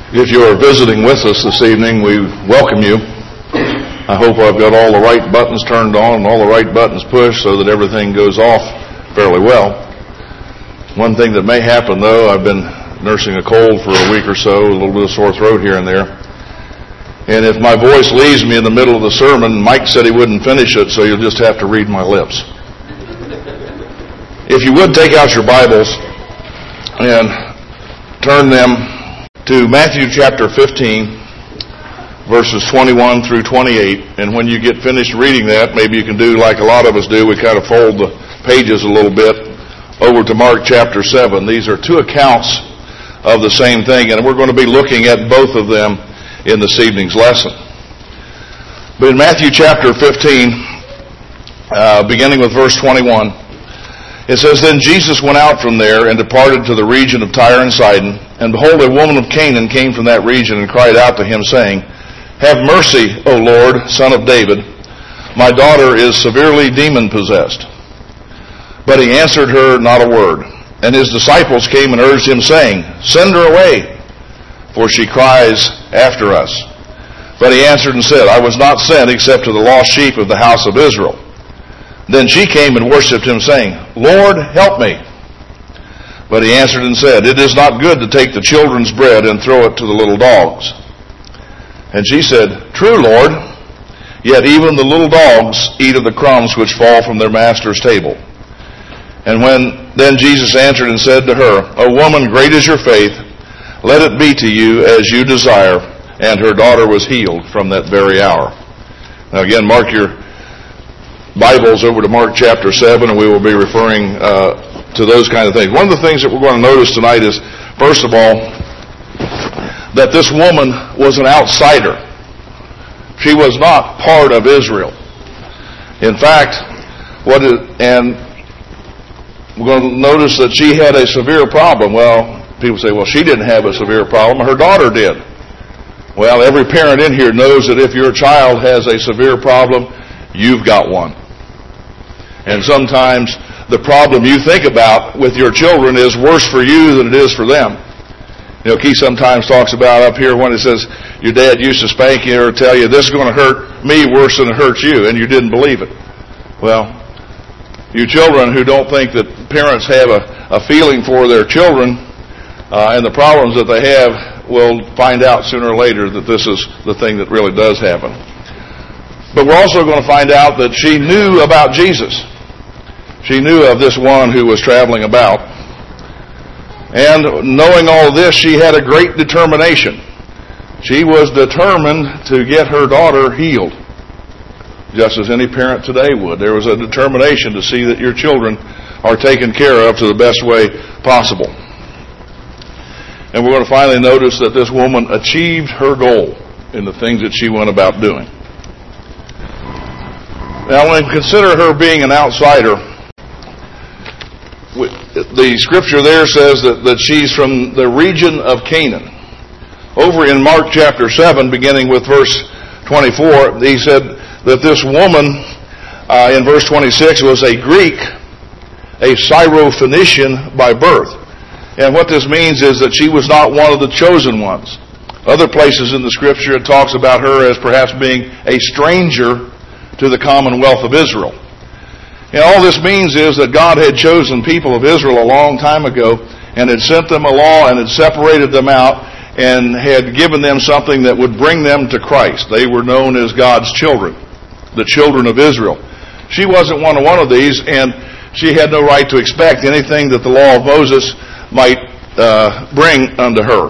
If you're visiting with us this evening, we welcome you. I hope I've got all the right buttons turned on and all the right buttons pushed so that everything goes off fairly well. One thing that may happen, though, I've been nursing a cold for a week or so, a little bit of sore throat here and there. And if my voice leaves me in the middle of the sermon, Mike said he wouldn't finish it, so you'll just have to read my lips. If you would take out your Bibles and turn them to Matthew chapter 15, verses 21 through 28. And when you get finished reading that, maybe you can do like a lot of us do. We kind of fold the pages a little bit over to Mark chapter 7. These are two accounts of the same thing, and we're going to be looking at both of them in this evening's lesson. But in Matthew chapter 15, beginning with verse 21, it says, "Then Jesus went out from there and departed to the region of Tyre and Sidon. And behold, a woman of Canaan came from that region and cried out to him, saying, 'Have mercy, O Lord, Son of David. My daughter is severely demon-possessed.' But he answered her not a word. And his disciples came and urged him, saying, 'Send her away, for she cries after us.' But he answered and said, 'I was not sent except to the lost sheep of the house of Israel.' Then she came and worshipped him, saying, 'Lord, help me.' But he answered and said, 'It is not good to take the children's bread and throw it to the little dogs.' And she said, 'True, Lord, yet even the little dogs eat of the crumbs which fall from their master's table.' And then Jesus answered and said to her, 'O woman, great is your faith. Let it be to you as you desire.' And her daughter was healed from that very hour." Now again, mark your Bibles over to Mark chapter 7, and we will be referring to those kind of things. One of the things that we're going to notice tonight is, first of all, that this woman was an outsider. She was not part of Israel. In fact, and we're going to notice that she had a severe problem. Well, people say, well, she didn't have a severe problem. Her daughter did. Well, every parent in here knows that if your child has a severe problem, you've got one. And sometimes the problem you think about with your children is worse for you than it is for them. You know, Keith sometimes talks about up here when it says your dad used to spank you or tell you this is going to hurt me worse than it hurts you, and you didn't believe it. Well, you children who don't think that parents have a feeling for their children and the problems that they have will find out sooner or later that this is the thing that really does happen. But we're also going to find out that she knew about Jesus. She knew of this one who was traveling about. And knowing all this, she had a great determination. She was determined to get her daughter healed, just as any parent today would. There was a determination to see that your children are taken care of to the best way possible. And we're going to finally notice that this woman achieved her goal in the things that she went about doing. Now, when we consider her being an outsider, the scripture there says that she's from the region of Canaan. Over in Mark chapter 7, beginning with verse 24, he said that this woman, in verse 26, was a Greek, a Syrophoenician by birth. And what this means is that she was not one of the chosen ones. Other places in the scripture it talks about her as perhaps being a stranger to the commonwealth of Israel. And all this means is that God had chosen people of Israel a long time ago and had sent them a law and had separated them out and had given them something that would bring them to Christ. They were known as God's children, the children of Israel. She wasn't one of these, and she had no right to expect anything that the law of Moses might bring unto her.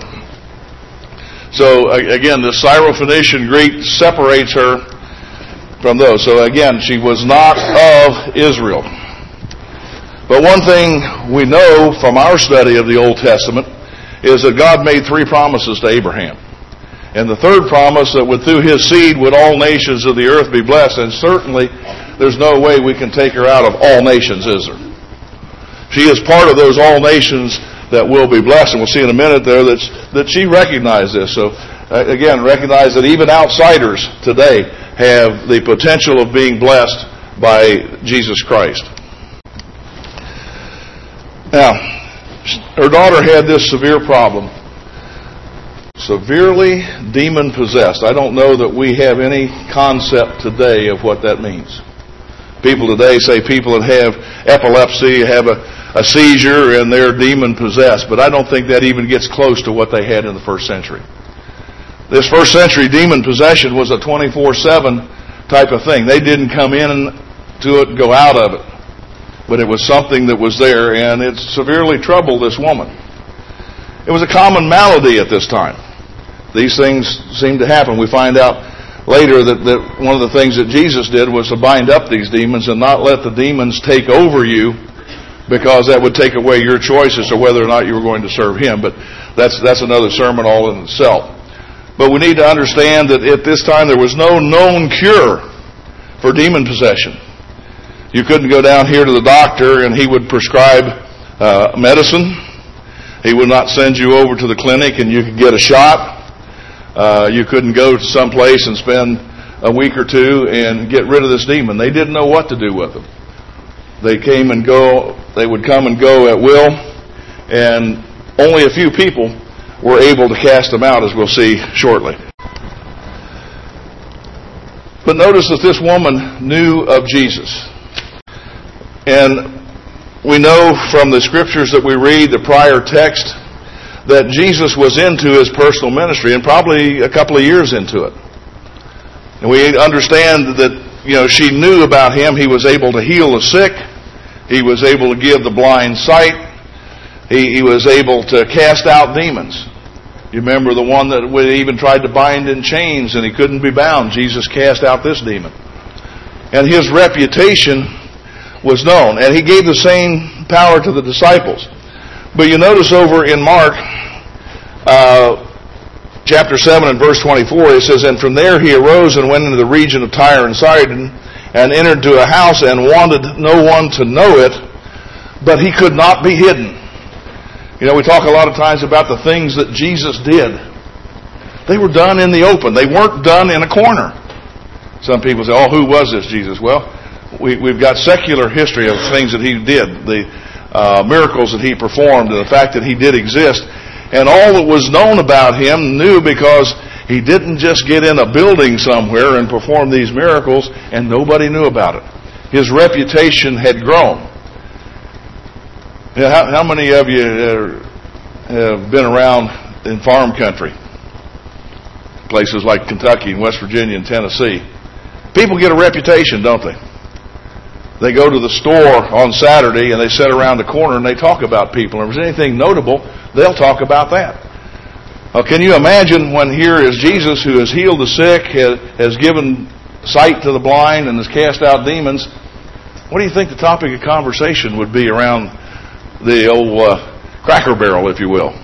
So again, the Syrophoenician Greek separates her from those. So again, she was not of Israel. But one thing we know from our study of the Old Testament is that God made 3 promises to Abraham. And the third promise that through his seed would all nations of the earth be blessed. And certainly there's no way we can take her out of all nations, is there? She is part of those all nations that will be blessed. And we'll see in a minute there that she recognized this. So again, recognize that even outsiders today have the potential of being blessed by Jesus Christ. Now, her daughter had this severe problem. Severely demon-possessed. I don't know that we have any concept today of what that means. People today say people that have epilepsy have a seizure and they're demon-possessed, but I don't think that even gets close to what they had in the first century. This first century demon-possession was a 24/7 type of thing. They didn't come in to it and go out of it, but it was something that was there, and it severely troubled this woman. It was a common malady at this time. These things seem to happen. We find out later that one of the things that Jesus did was to bind up these demons and not let the demons take over you, because that would take away your choice as to whether or not you were going to serve Him. But that's another sermon all in itself. But we need to understand that at this time there was no known cure for demon possession. You couldn't go down here to the doctor and he would prescribe medicine. He would not send you over to the clinic and you could get a shot. You couldn't go to some place and spend a week or two and get rid of this demon. They didn't know what to do with him. They came and go. They would come and go at will, and only a few people were able to cast them out, as we'll see shortly. But notice that this woman knew of Jesus. And we know from the scriptures that we read, the prior text, that Jesus was into His personal ministry, and probably a couple of years into it. And we understand that, she knew about Him. He was able to heal the sick. He was able to give the blind sight. He was able to cast out demons. You remember the one that we even tried to bind in chains and he couldn't be bound. Jesus cast out this demon. And His reputation was known. And He gave the same power to the disciples. But you notice over in Mark chapter 7 and verse 24, it says, "And from there He arose and went into the region of Tyre and Sidon, and entered to a house and wanted no one to know it, but He could not be hidden." We talk a lot of times about the things that Jesus did. They were done in the open. They weren't done in a corner. Some people say, "Oh, who was this Jesus?" Well, we've got secular history of things that He did, the miracles that He performed, and the fact that He did exist. And all that was known about Him knew, because He didn't just get in a building somewhere and perform these miracles and nobody knew about it. His reputation had grown. How many of you have been around in farm country? Places like Kentucky and West Virginia and Tennessee. People get a reputation, don't they? They go to the store on Saturday and they sit around the corner and they talk about people. And if there's anything notable, they'll talk about that. Well, can you imagine when here is Jesus, who has healed the sick, has given sight to the blind, and has cast out demons? What do you think the topic of conversation would be around the old Cracker Barrel, if you will?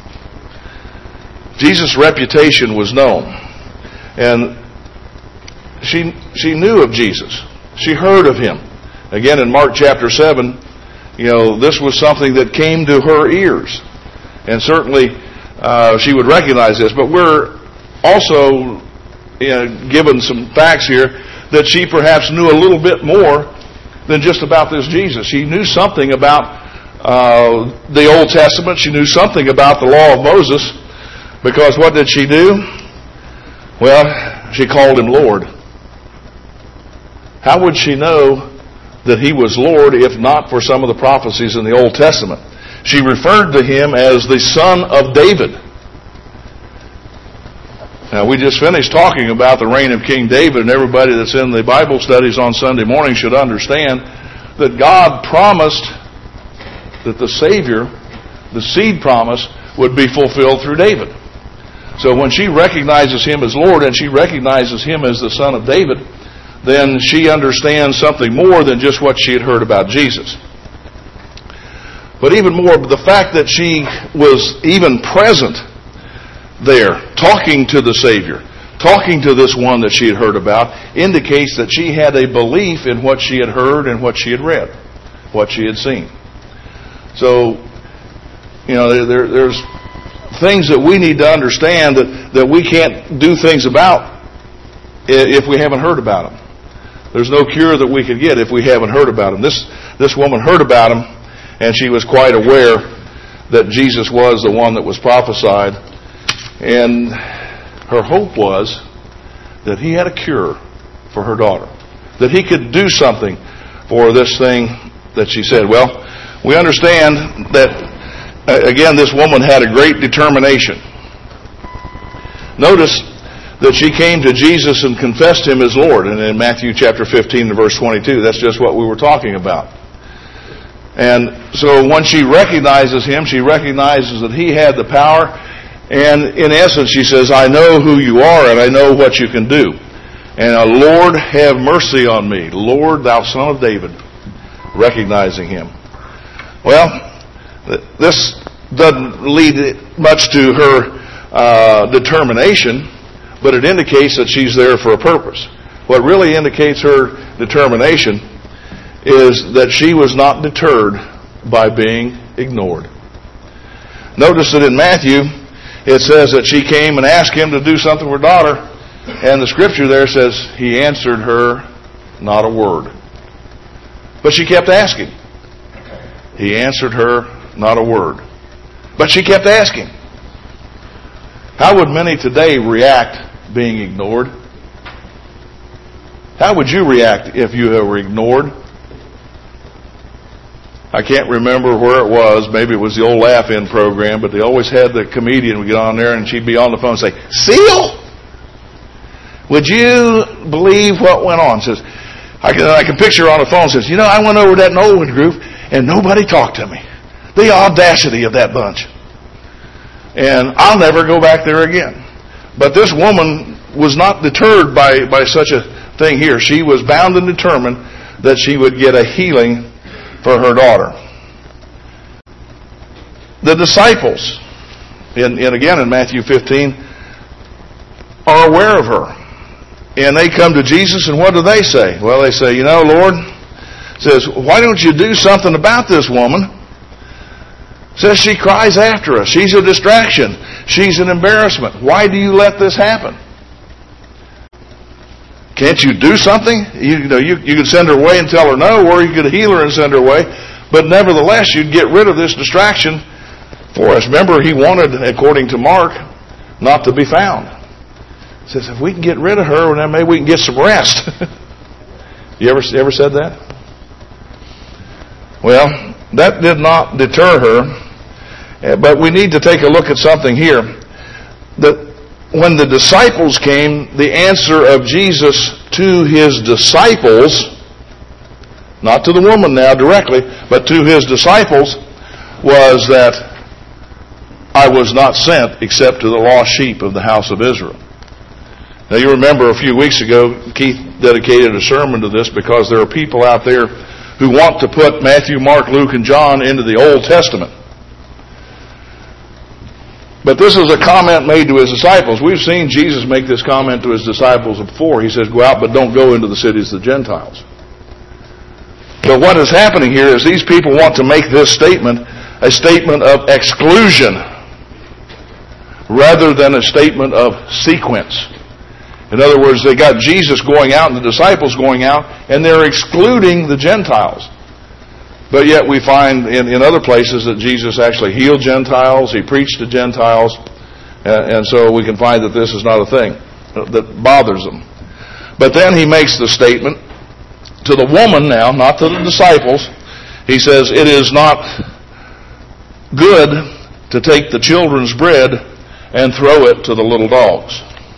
Jesus' reputation was known. And she knew of Jesus. She heard of Him. Again, in Mark chapter 7, this was something that came to her ears. And certainly she would recognize this. But we're also given some facts here that she perhaps knew a little bit more than just about this Jesus. She knew something about the Old Testament. She knew something about the law of Moses. Because what did she do? Well, she called Him Lord. How would she know that He was Lord if not for some of the prophecies in the Old Testament? She referred to Him as the Son of David. Now, we just finished talking about the reign of King David, and everybody that's in the Bible studies on Sunday morning should understand that God promised that the Savior, the seed promise, would be fulfilled through David. So when she recognizes Him as Lord and she recognizes Him as the Son of David, then she understands something more than just what she had heard about Jesus. But even more, the fact that she was even present there, talking to the Savior, talking to this one that she had heard about, indicates that she had a belief in what she had heard and what she had read, what she had seen. So, there's things that we need to understand that we can't do things about if we haven't heard about them. There's no cure that we could get if we haven't heard about Him. This woman heard about Him, and she was quite aware that Jesus was the one that was prophesied. And her hope was that he had a cure for her daughter, that he could do something for this thing that she said. Well, we understand that, again, this woman had a great determination. Notice that she came to Jesus and confessed him as Lord. And in Matthew chapter 15 verse 22, that's just what we were talking about. And so when she recognizes him, she recognizes that he had the power. And in essence, she says, I know who you are and I know what you can do. And Lord, have mercy on me. Lord, thou son of David. Recognizing him. Well, this doesn't lead much to her determination, but it indicates that she's there for a purpose. What really indicates her determination is that she was not deterred by being ignored. Notice that in Matthew, it says that she came and asked him to do something for her daughter, and the scripture there says he answered her not a word. But she kept asking. He answered her not a word. But she kept asking. How would many today react being ignored? How would you react if you were ignored? I can't remember where it was. Maybe it was the old Laugh-In program, but they always had the comedian would get on there and she'd be on the phone and say, Seal, would you believe what went on? Says, I can picture her on the phone. Says, I went over to that Nolan group and nobody talked to me. The audacity of that bunch. And I'll never go back there again. But this woman was not deterred by such a thing here. She was bound and determined that she would get a healing for her daughter. The disciples, and again in Matthew 15, are aware of her. And they come to Jesus, and what do they say? Well, they say, Lord, says, why don't you do something about this woman? Says she cries after us. She's a distraction. She's an embarrassment. Why do you let this happen? Can't you do something? You could send her away and tell her no, or you could heal her and send her away. But nevertheless, you'd get rid of this distraction for us. Remember, he wanted, according to Mark, not to be found. He says, if we can get rid of her, then maybe we can get some rest. You ever said that? Well, that did not deter her. But we need to take a look at something here. When the disciples came, the answer of Jesus to his disciples, not to the woman now directly, but to his disciples, was that I was not sent except to the lost sheep of the house of Israel. Now you remember a few weeks ago, Keith dedicated a sermon to this because there are people out there who want to put Matthew, Mark, Luke, and John into the Old Testament. But this is a comment made to his disciples. We've seen Jesus make this comment to his disciples before. He says, go out, but don't go into the cities of the Gentiles. But what is happening here is these people want to make this statement a statement of exclusion rather than a statement of sequence. In other words, they got Jesus going out and the disciples going out, and they're excluding the Gentiles. But yet we find in other places that Jesus actually healed Gentiles, he preached to Gentiles, and so we can find that this is not a thing that bothers them. But then he makes the statement to the woman now, not to the disciples. He says, it is not good to take the children's bread and throw it to the little dogs.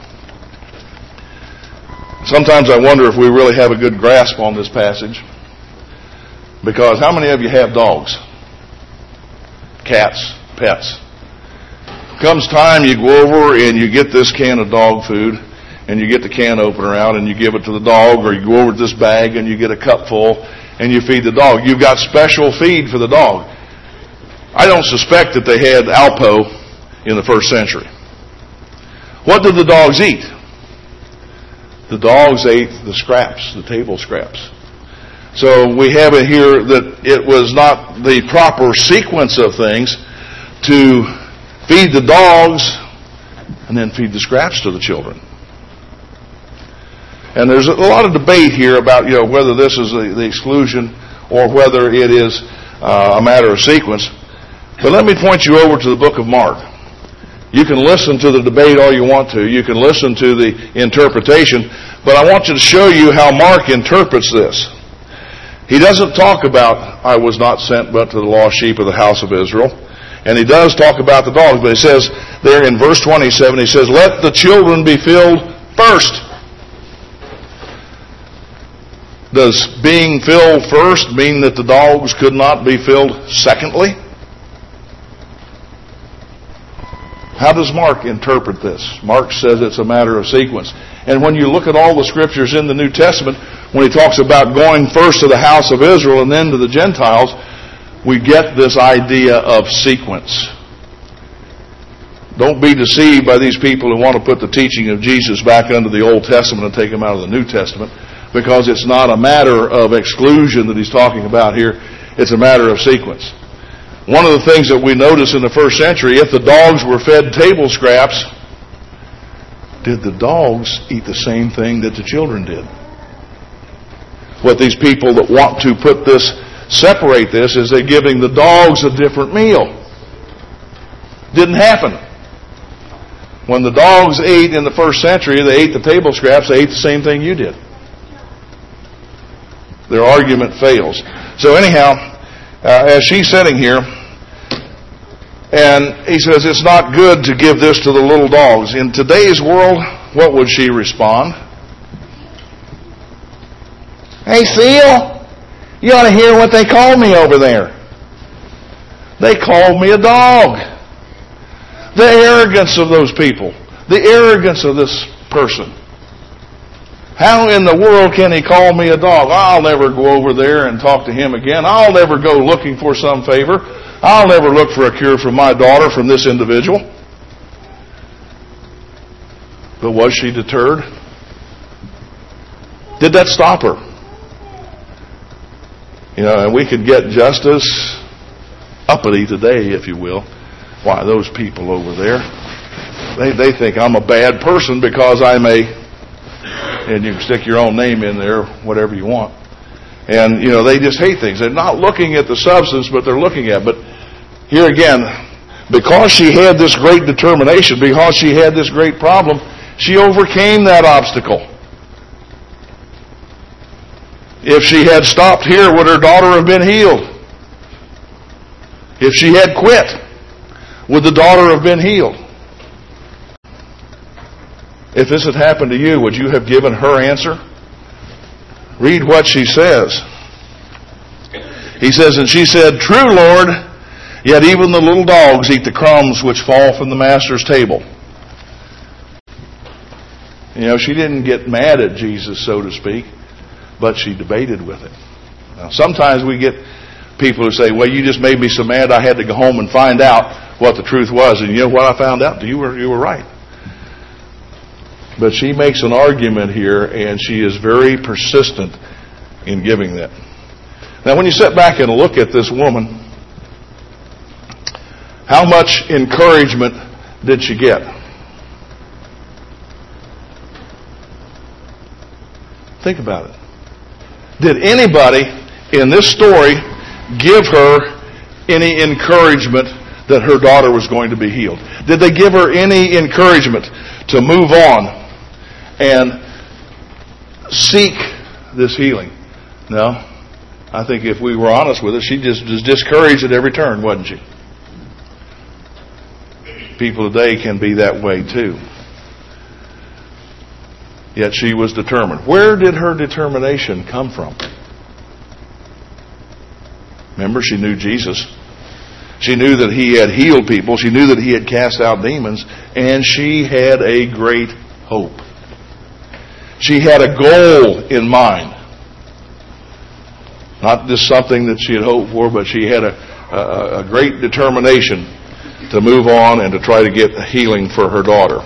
Sometimes I wonder if we really have a good grasp on this passage. Because how many of you have dogs? Cats, pets. Comes time you go over and you get this can of dog food and you get the can opener out and you give it to the dog, or you go over to this bag and you get a cup full and you feed the dog. You've got special feed for the dog. I don't suspect that they had Alpo in the first century. What did the dogs eat? The dogs ate the scraps, the table scraps. So we have it here that it was not the proper sequence of things to feed the dogs and then feed the scraps to the children. And there's a lot of debate here about whether this is the exclusion or whether it is a matter of sequence. But let me point you over to the book of Mark. You can listen to the debate all you want to. You can listen to the interpretation. But I want to show you how Mark interprets this. He doesn't talk about, I was not sent but to the lost sheep of the house of Israel. And he does talk about the dogs. But he says there in verse 27, he says, let the children be filled first. Does being filled first mean that the dogs could not be filled secondly? How does Mark interpret this? Mark says it's a matter of sequence. And when you look at all the scriptures in the New Testament, when he talks about going first to the house of Israel and then to the Gentiles, we get this idea of sequence. Don't be deceived by these people who want to put the teaching of Jesus back under the Old Testament and take him out of the New Testament, because it's not a matter of exclusion that he's talking about here. It's a matter of sequence. One of the things that we notice in the first century, if the dogs were fed table scraps, did the dogs eat the same thing that the children did? What these people that want to put this, separate this, is they're giving the dogs a different meal. Didn't happen. When the dogs ate in the first century, they ate the table scraps, they ate the same thing you did. Their argument fails. So anyhow, as she's sitting here, and he says it's not good to give this to the little dogs. In today's world, what would she respond? Hey, Seal, you ought to hear what they call me over there. They called me a dog. The arrogance of those people. The arrogance of this person. How in the world can he call me a dog? I'll never go over there and talk to him again. I'll never go looking for some favor. I'll never look for a cure for my daughter from this individual. But was she deterred? Did that stop her? You know, and we could get just as uppity today, if you will. Why, those people over there, they think I'm a bad person because I'm and you can stick your own name in there, whatever you want. And, you know, they just hate things. They're not looking at the substance, but they're looking at it. But here again, because she had this great determination, because she had this great problem, she overcame that obstacle. If she had stopped here, would her daughter have been healed? If she had quit, would the daughter have been healed? If this had happened to you, would you have given her answer? Read what she says. He says, and she said, true, Lord, yet even the little dogs eat the crumbs which fall from the master's table. You know, she didn't get mad at Jesus, so to speak, but she debated with him. Now, sometimes we get people who say, well, you just made me so mad I had to go home and find out what the truth was. And you know what I found out? You were right. But she makes an argument here, and she is very persistent in giving that. Now, when you sit back and look at this woman, how much encouragement did she get? Think about it. Did anybody in this story give her any encouragement that her daughter was going to be healed? Did they give her any encouragement to move on and seek this healing? No. I think if we were honest with her, she just was discouraged at every turn, wasn't she? People today can be that way too. Yet she was determined. Where did her determination come from? Remember, she knew Jesus. She knew that he had healed people. She knew that he had cast out demons. And she had a great hope. She had a goal in mind. Not just something that she had hoped for, but she had a great determination to move on and to try to get healing for her daughter.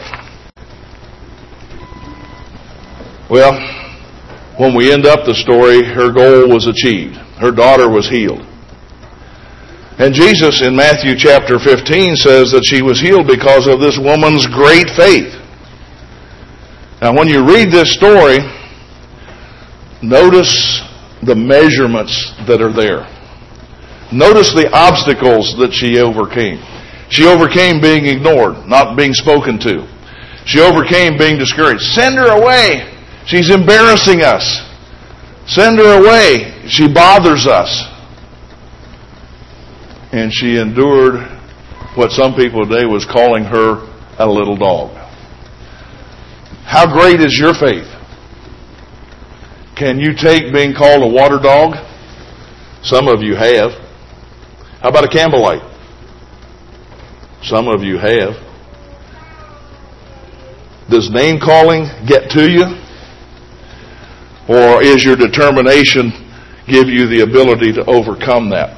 Well, when we end up the story, her goal was achieved. Her daughter was healed. And Jesus in Matthew chapter 15 says that she was healed because of this woman's great faith. Now, when you read this story, notice the measurements that are there. Notice the obstacles that she overcame. She overcame being ignored, not being spoken to. She overcame being discouraged. Send her away. She's embarrassing us. Send her away. She bothers us. And she endured what some people today was calling her a little dog. How great is your faith? Can you take being called a water dog? Some of you have. How about a Campbellite? Some of you have. Does name calling get to you? Or is your determination give you the ability to overcome that?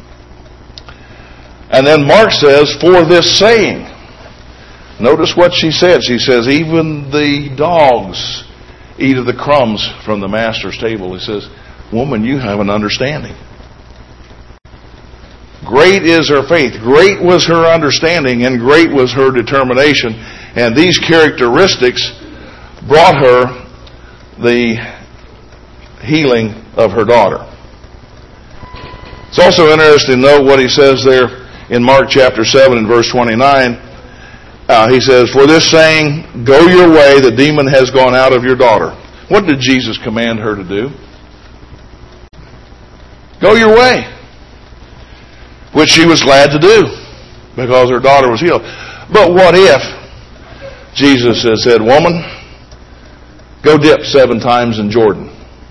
And then Mark says, for this saying. Notice what she said. She says, even the dogs eat of the crumbs from the master's table. He says, woman, you have an understanding. Great is her faith. Great was her understanding, and great was her determination. And these characteristics brought her the healing of her daughter. It's also interesting to note what he says there in Mark chapter 7 and verse 29. He says, for this saying, go your way, the demon has gone out of your daughter. What did Jesus command her to do? Go your way. Which she was glad to do, because her daughter was healed. But what if Jesus had said, woman, go dip 7 times in Jordan?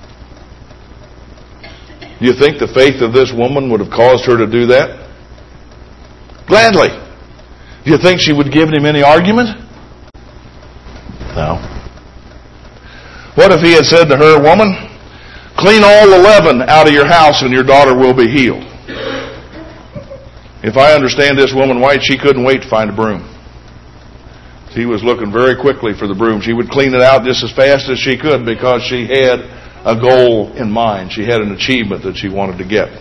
Do you think the faith of this woman would have caused her to do that? Gladly. Do you think she would have given him any argument? No. What if he had said to her, woman, clean all the leaven out of your house and your daughter will be healed? If I understand this woman White, she couldn't wait to find a broom. She was looking very quickly for the broom. She would clean it out just as fast as she could because she had a goal in mind. She had an achievement that she wanted to get.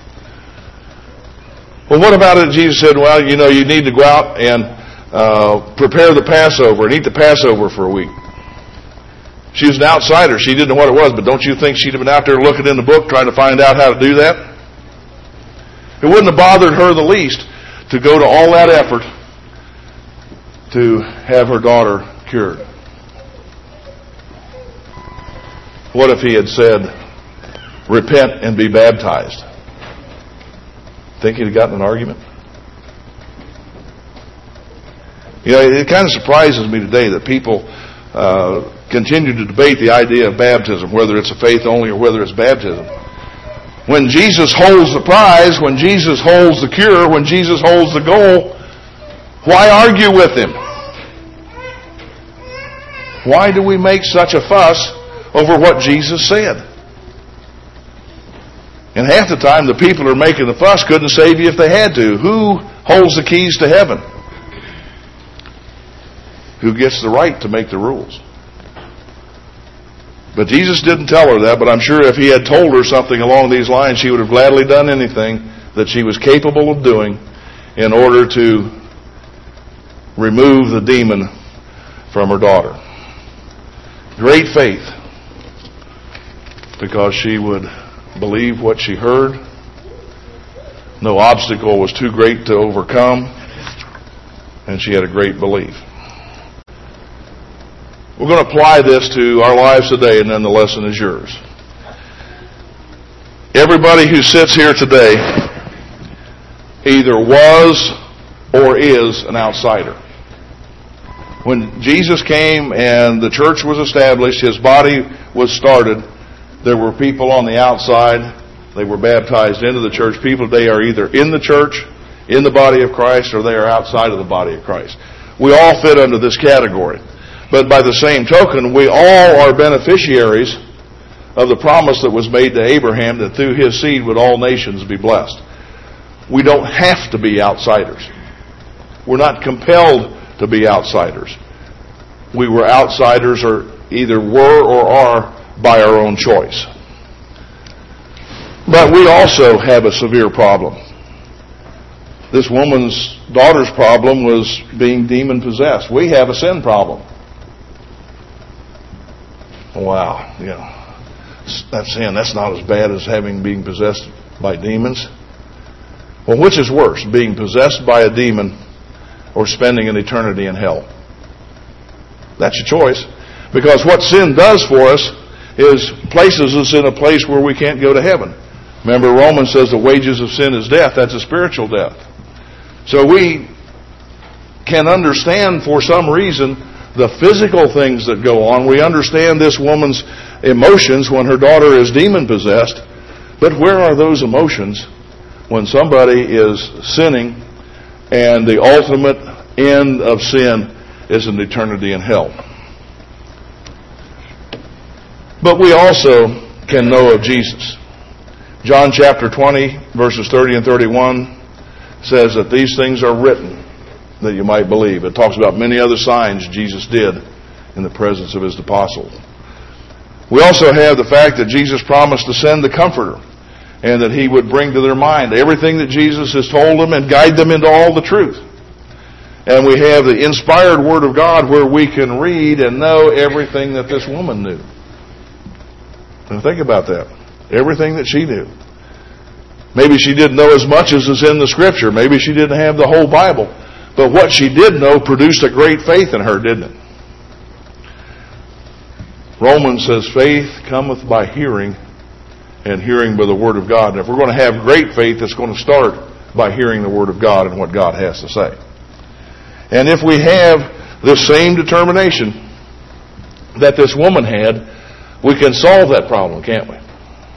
Well, what about it? Jesus said, well, you need to go out and prepare the Passover and eat the Passover for a week. She was an outsider. She didn't know what it was, but don't you think she'd have been out there looking in the book trying to find out how to do that? It wouldn't have bothered her the least to go to all that effort to have her daughter cured. What if he had said, repent and be baptized? Think he'd have gotten an argument? It kind of surprises me today that people continue to debate the idea of baptism, whether it's a faith only or whether it's baptism. When Jesus holds the prize, when Jesus holds the cure, when Jesus holds the goal, why argue with him? Why do we make such a fuss over what Jesus said? And half the time the people who are making the fuss couldn't save you if they had to. Who holds the keys to heaven? Who gets the right to make the rules? But Jesus didn't tell her that, but I'm sure if he had told her something along these lines, she would have gladly done anything that she was capable of doing in order to remove the demon from her daughter. Great faith, because she would believe what she heard. No obstacle was too great to overcome, and she had a great belief. We're going to apply this to our lives today, and then the lesson is yours. Everybody who sits here today either was or is an outsider. When Jesus came and the church was established, his body was started, there were people on the outside. They were baptized into the church. People today are either in the church, in the body of Christ, or they are outside of the body of Christ. We all fit under this category. But by the same token, we all are beneficiaries of the promise that was made to Abraham that through his seed would all nations be blessed. We don't have to be outsiders. We're not compelled to be outsiders. We were outsiders, or either were or are, by our own choice. But we also have a severe problem. This woman's daughter's problem was being demon-possessed. We have a sin problem. Wow, that's sin. That's not as bad as being possessed by demons. Well, which is worse, being possessed by a demon or spending an eternity in hell. That's your choice. Because what sin does for us is places us in a place where we can't go to heaven. Remember, Romans says the wages of sin is death. That's a spiritual death. So we can understand for some reason the physical things that go on. We understand this woman's emotions when her daughter is demon-possessed. But where are those emotions when somebody is sinning and the ultimate end of sin is an eternity in hell? But we also can know of Jesus. John chapter 20, verses 30 and 31 says that these things are written that you might believe. It talks about many other signs Jesus did in the presence of His apostles. We also have the fact that Jesus promised to send the Comforter and that He would bring to their mind everything that Jesus has told them and guide them into all the truth. And we have the inspired Word of God where we can read and know everything that this woman knew. And think about that. Everything that she knew. Maybe she didn't know as much as is in the Scripture. Maybe she didn't have the whole Bible. But what she did know produced a great faith in her, didn't it? Romans says, faith cometh by hearing, and hearing by the Word of God. And if we're going to have great faith, it's going to start by hearing the Word of God and what God has to say. And if we have this same determination that this woman had, we can solve that problem, can't we?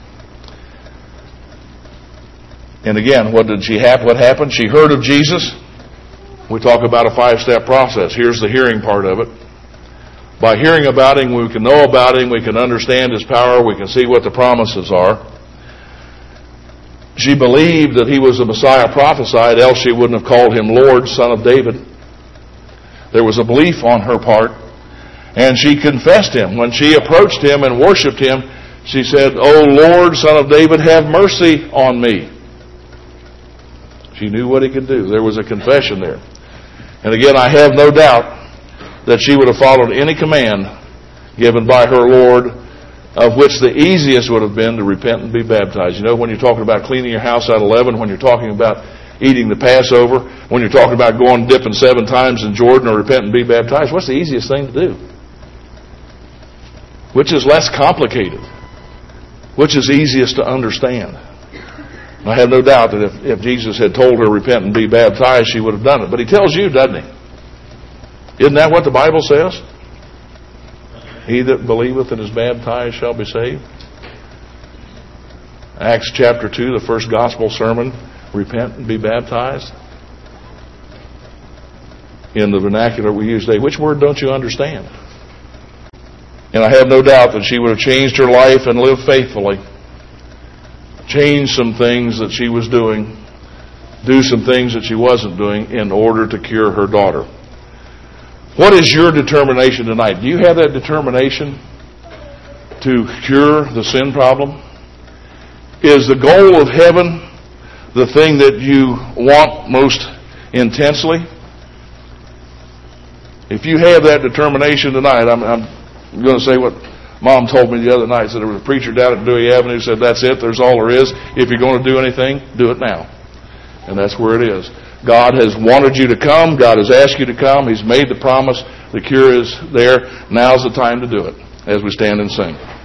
And again, what happened? She heard of Jesus. We talk about a 5-step process. Here's the hearing part of it. By hearing about Him, we can know about Him, we can understand His power, we can see what the promises are. She believed that He was the Messiah prophesied, else she wouldn't have called Him Lord, Son of David. There was a belief on her part, and she confessed Him. When she approached Him and worshiped Him, she said, O Lord, Son of David, have mercy on me. She knew what He could do. There was a confession there. And again, I have no doubt that she would have followed any command given by her Lord, of which the easiest would have been to repent and be baptized. You know, when you're talking about cleaning your house out of leaven, when you're talking about eating the Passover, when you're talking about going dipping 7 times in Jordan or repent and be baptized, what's the easiest thing to do? Which is less complicated? Which is easiest to understand? I have no doubt that if Jesus had told her repent and be baptized, she would have done it. But He tells you, doesn't He? Isn't that what the Bible says? He that believeth and is baptized shall be saved. Acts chapter 2, the first gospel sermon, repent and be baptized. In the vernacular we use today, which word don't you understand? And I have no doubt that she would have changed her life and lived faithfully. Change some things that she was doing, do some things that she wasn't doing in order to cure her daughter. What is your determination tonight? Do you have that determination to cure the sin problem? Is the goal of heaven the thing that you want most intensely? If you have that determination tonight, I'm going to say what Mom told me the other night. Said there was a preacher down at Dewey Avenue who said, that's it, there's all there is. If you're going to do anything, do it now. And that's where it is. God has wanted you to come. God has asked you to come. He's made the promise. The cure is there. Now's the time to do it as we stand and sing.